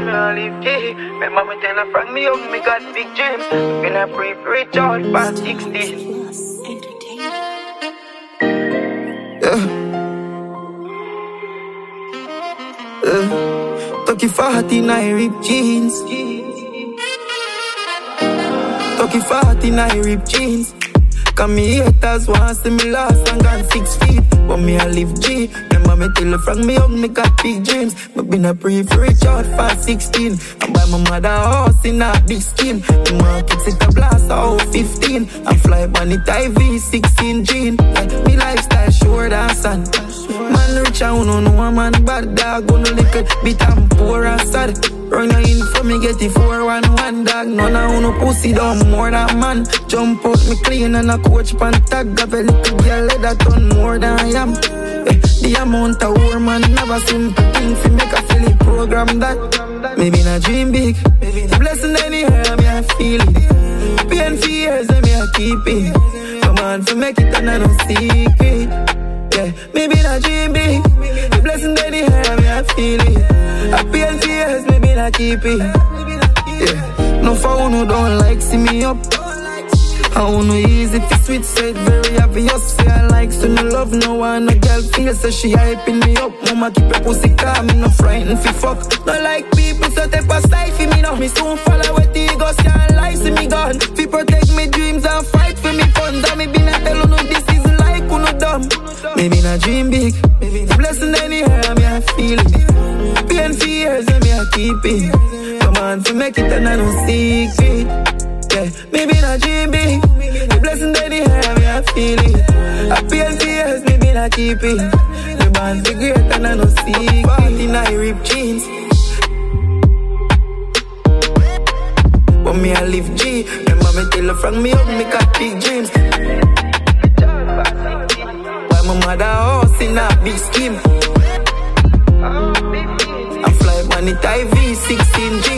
me I live G. Remember me tell her Frank me young, me got big dreams. Been a pre-rich out past 16. Tucky 49 ripped jeans. Tucky 49 ripped jeans. Cause me haters want see me lost and gone 6 feet. But me I live G. Remember me tell the Frank me young, me got big dreams. Me been a pre-rich out past 16. And buy my mother house in a big scheme. The market sit a blast out 15. And fly bonnet IV 16 jean. Me lifestyle sure than sun. Man rich and no know a man bad dog. Gonna little bit and poor and sad. Run in for me get it 411 dog. None of no pussy down more than man. Jump out me clean and a coach pan tag. Have a little girl that done more than I am. The amount of war man never simple thing fi make a feel it program that. Maybe not dream big. The blessing anyhow me I feel it. Pain for years and me I keep it. Come on fi make it and I no secret. Yeah, maybe not dream big. The blessing anyhow me I feel it. I pain for years maybe not keep it. Yeah, no for who don't like see me up. I wanna easy fi switch said very obvious. Say I like so no love no one. No girl feel so she hyping me up. Mama keep your pussy calm, me no frightened fi fuck. No like people so take a side fi me no. Me soon follow with the egos can't lie see me gone. Fi protect me dreams and fight for me funds. And me be not tell no this is like who no dumb. Maybe not dream big. Maybe the blessing anyhow me I feel it. Pain for years and me I keep it. Come on fi make it and I no secret. Yeah, maybe not dream big. The blessing that they have me, I feel it. I feel tears, maybe not keep it. The band be great and I no see 49 ripped jeans. But me I live G. Remember me tell her Frank me up, me got big dreams. Buy my mother house in a big scheme. I fly money IV 16 G.